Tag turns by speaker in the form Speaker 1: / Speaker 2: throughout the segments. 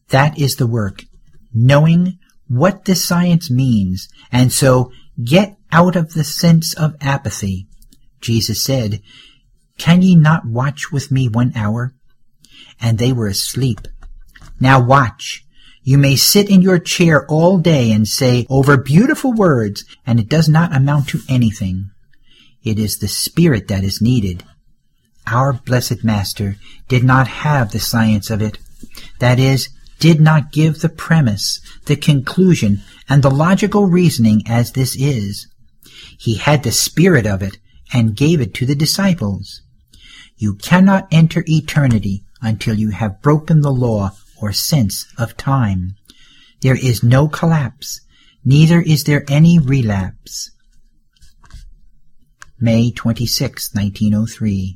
Speaker 1: That is the work, knowing what this science means, and so get out of the sense of apathy. Jesus said, "Can ye not watch with me 1 hour?" And they were asleep. Now watch. You may sit in your chair all day and say over beautiful words, and it does not amount to anything. It is the Spirit that is needed. Our blessed Master did not have the science of it. That is, did not give the premise, the conclusion, and the logical reasoning as this is. He had the spirit of it and gave it to the disciples. You cannot enter eternity until you have broken the law or sense of time. There is no collapse, neither is there any relapse. May 26, 1903.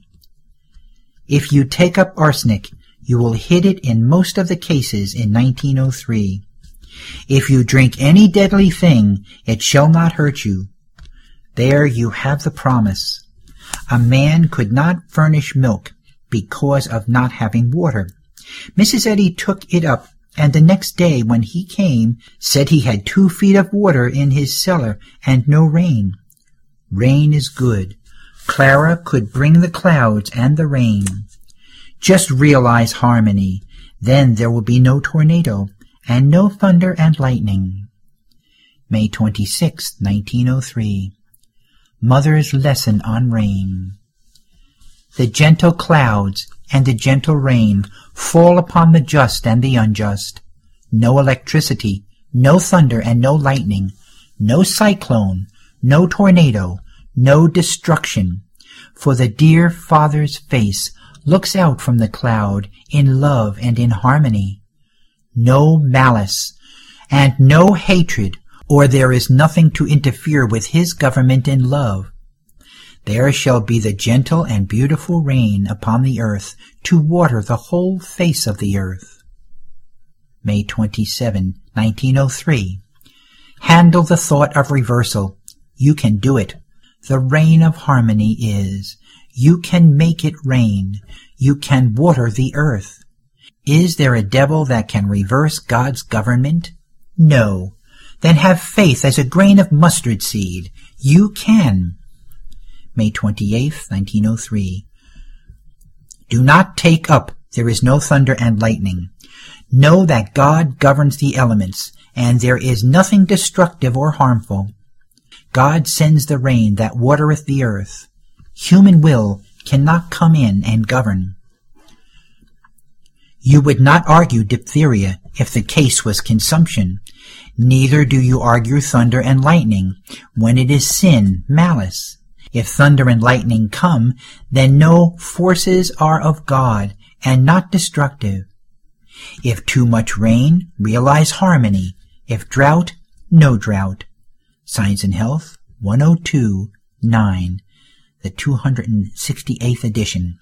Speaker 1: If you take up arsenic, you will hit it in most of the cases in 1903. If you drink any deadly thing, it shall not hurt you. There you have the promise. A man could not furnish milk because of not having water. Mrs. Eddy took it up, and the next day when he came, said he had 2 feet of water in his cellar and no rain. Rain is good. Clara could bring the clouds and the rain. Just realize harmony. Then there will be no tornado and no thunder and lightning. May 26, 1903. Mother's Lesson on Rain. The gentle clouds and the gentle rain fall upon the just and the unjust. No electricity, no thunder and no lightning, no cyclone, no tornado, no destruction. For the dear Father's face looks out from the cloud in love and in harmony. No malice and no hatred, or there is nothing to interfere with his government in love. There shall be the gentle and beautiful rain upon the earth to water the whole face of the earth. May 27, 1903. Handle the thought of reversal. You can do it. The rain of harmony is. You can make it rain. You can water the earth. Is there a devil that can reverse God's government? No. Then have faith as a grain of mustard seed. You can. May 28, 1903. Do not take up, there is no thunder and lightning. Know that God governs the elements, and there is nothing destructive or harmful. God sends the rain that watereth the earth. Human will cannot come in and govern. You would not argue diphtheria if the case was consumption. Neither do you argue thunder and lightning when it is sin, malice. If thunder and lightning come, then no forces are of God and not destructive. If too much rain, realize harmony. If drought, no drought. Science and Health, 102-9, the 268th edition.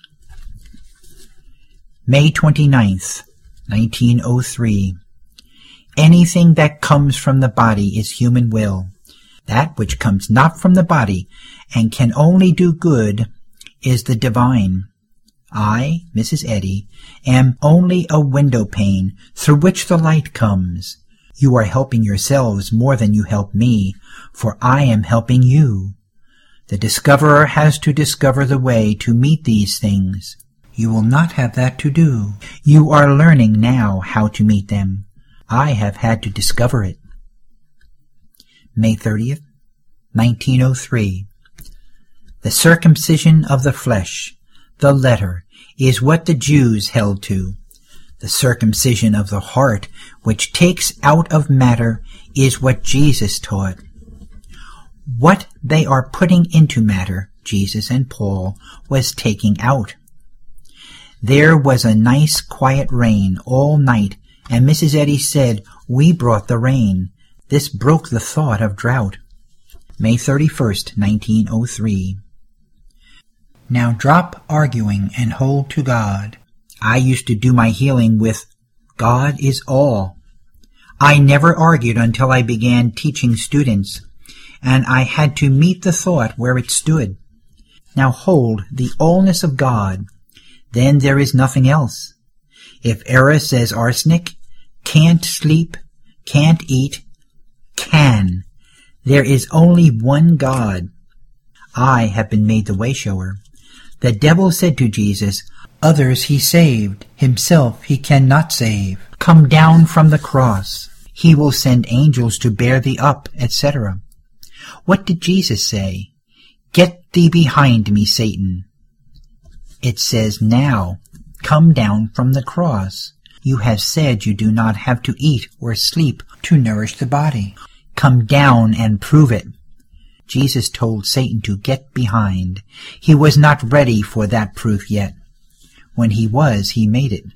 Speaker 1: May 29th, 1903. Anything that comes from the body is human will. That which comes not from the body and can only do good is the divine. I, Mrs. Eddy, am only a window pane through which the light comes. You are helping yourselves more than you help me, for I am helping you. The discoverer has to discover the way to meet these things. You will not have that to do. You are learning now how to meet them. I have had to discover it. May 30th, 1903. The circumcision of the flesh, the letter, is what the Jews held to. The circumcision of the heart, which takes out of matter, is what Jesus taught. What they are putting into matter, Jesus and Paul, was taking out. There was a nice quiet rain all night, and Mrs. Eddy said, "We brought the rain." This broke the thought of drought. May 31st, 1903. Now drop arguing and hold to God. I used to do my healing with, God is all. I never argued until I began teaching students, and I had to meet the thought where it stood. Now hold the allness of God. Then there is nothing else. If error says arsenic, can't sleep, can't eat, can. There is only one God. I have been made the way-shower. The devil said to Jesus, others he saved, himself he cannot save. Come down from the cross. He will send angels to bear thee up, etc. What did Jesus say? Get thee behind me, Satan. It says now, come down from the cross. You have said you do not have to eat or sleep to nourish the body. Come down and prove it. Jesus told Satan to get behind. He was not ready for that proof yet. When he was, he made it.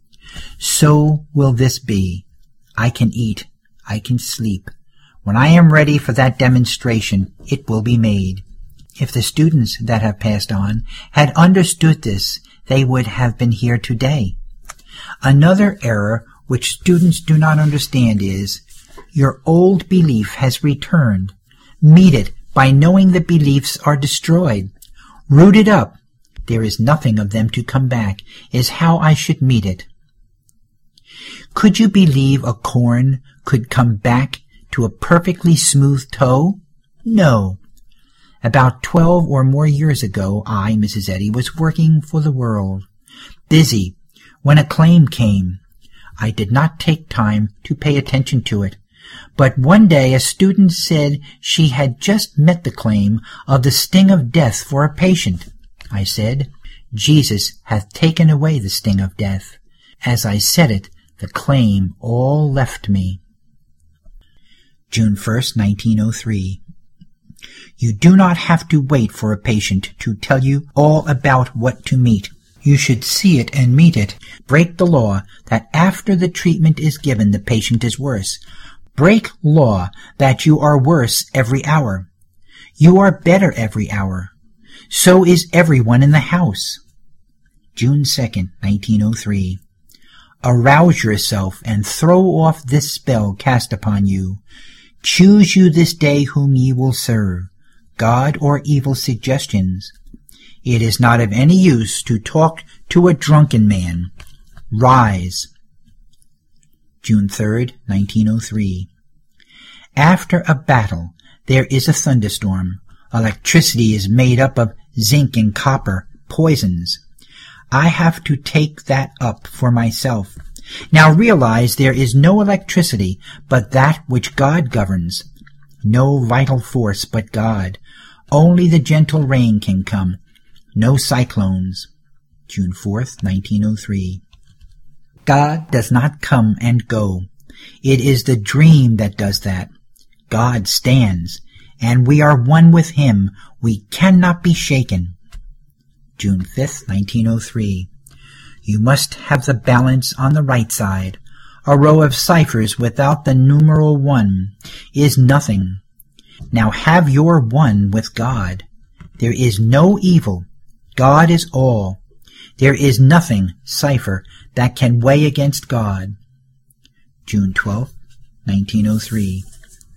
Speaker 1: So will this be. I can eat. I can sleep. When I am ready for that demonstration, it will be made. If the students that have passed on had understood this, they would have been here today. Another error which students do not understand is, your old belief has returned. Meet it by knowing the beliefs are destroyed. Root it up. There is nothing of them to come back, is how I should meet it. Could you believe a corn could come back to a perfectly smooth toe? No. About 12 or more years ago, I, Mrs. Eddy, was working for the World, busy, when a claim came. I did not take time to pay attention to it, but one day a student said she had just met the claim of the sting of death for a patient. I said, Jesus hath taken away the sting of death. As I said it, the claim all left me. June 1st, 1903. You do not have to wait for a patient to tell you all about what to meet. You should see it and meet it. Break the law that after the treatment is given the patient is worse. Break law that you are worse every hour. You are better every hour. So is everyone in the house. June 2nd, 1903. Arouse yourself and throw off this spell cast upon you. Choose you this day whom ye will serve, God or evil suggestions. It is not of any use to talk to a drunken man. Rise. June 3rd, 1903. After a battle, there is a thunderstorm. Electricity is made up of zinc and copper, poisons. I have to take that up for myself. Now realize there is no electricity but that which God governs. No vital force but God. Only the gentle rain can come. No cyclones. June 4th, 1903. God does not come and go. It is the dream that does that. God stands, and we are one with him. We cannot be shaken. June 5th, 1903. You must have the balance on the right side. A row of ciphers without the numeral 1 is nothing. Now have your 1 with God. There is no evil. God is all. There is nothing, cipher, that can weigh against God. June 12, 1903.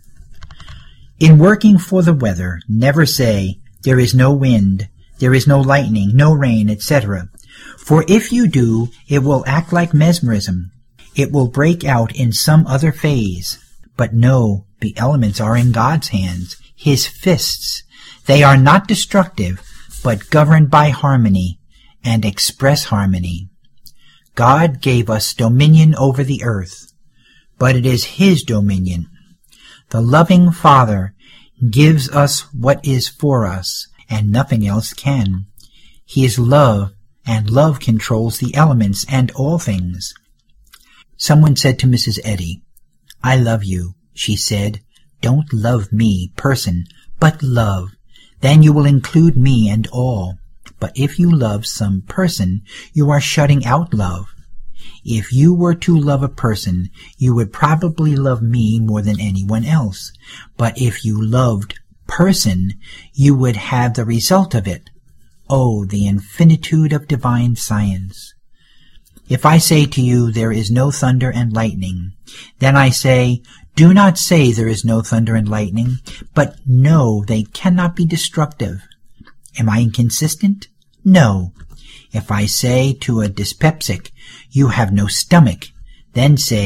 Speaker 1: In working for the weather, never say, there is no wind, there is no lightning, no rain, etc. For if you do, it will act like mesmerism. It will break out in some other phase. But no, the elements are in God's hands, his fists. They are not destructive, but governed by harmony and express harmony. God gave us dominion over the earth, but it is his dominion. The loving Father gives us what is for us, and nothing else can. He is love, and love controls the elements and all things. Someone said to Mrs. Eddy, I love you. She said, don't love me, person, but love. Then you will include me and all. But if you love some person, you are shutting out love. If you were to love a person, you would probably love me more than anyone else. But if you loved person, you would have the result of it. Oh, the infinitude of divine science! If I say to you, there is no thunder and lightning, then I say, do not say there is no thunder and lightning, but know they cannot be destructive. Am I inconsistent? No. If I say to a dyspeptic, you have no stomach, then say,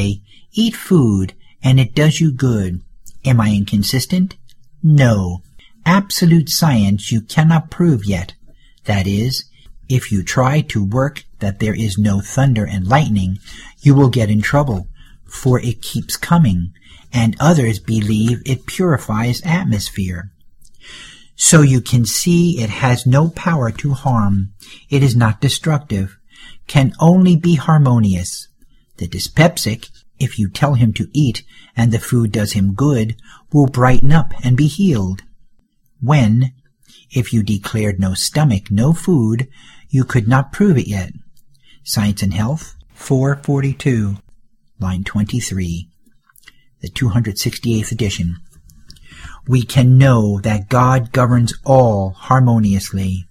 Speaker 1: Eat food, and it does you good. Am I inconsistent? No. Absolute science you cannot prove yet. That is, if you try to work that there is no thunder and lightning, you will get in trouble, for it keeps coming, and others believe it purifies atmosphere. So you can see it has no power to harm. It is not destructive, can only be harmonious. The dyspeptic, if you tell him to eat and the food does him good, will brighten up and be healed. When, if you declared no stomach, no food, you could not prove it yet. Science and Health, 442, line 23, the 268th edition. We can know that God governs all harmoniously.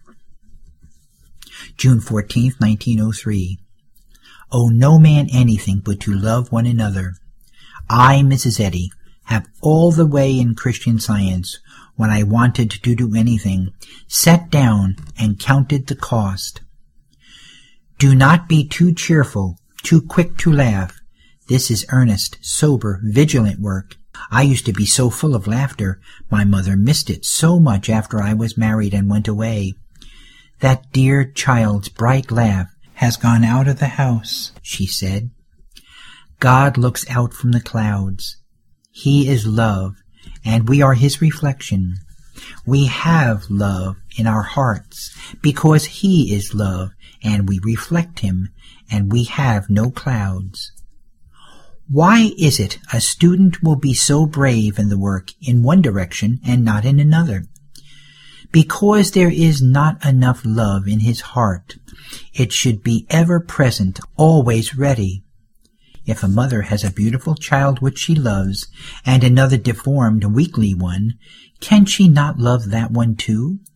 Speaker 1: June 14th, 1903. Owe no man anything but to love one another. I, Mrs. Eddy, have all the way in Christian Science, when I wanted to do anything, sat down and counted the cost. Do not be too cheerful, too quick to laugh. This is earnest, sober, vigilant work. I used to be so full of laughter, my mother missed it so much after I was married and went away. That dear child's bright laugh has gone out of the house, she said. God looks out from the clouds. He is love, and we are his reflection. We have love in our hearts because he is love, and we reflect him, and we have no clouds. Why is it a student will be so brave in the work in one direction and not in another? Because there is not enough love in his heart. It should be ever present, always ready. If a mother has a beautiful child which she loves, and another deformed, weakly one, can she not love that one too?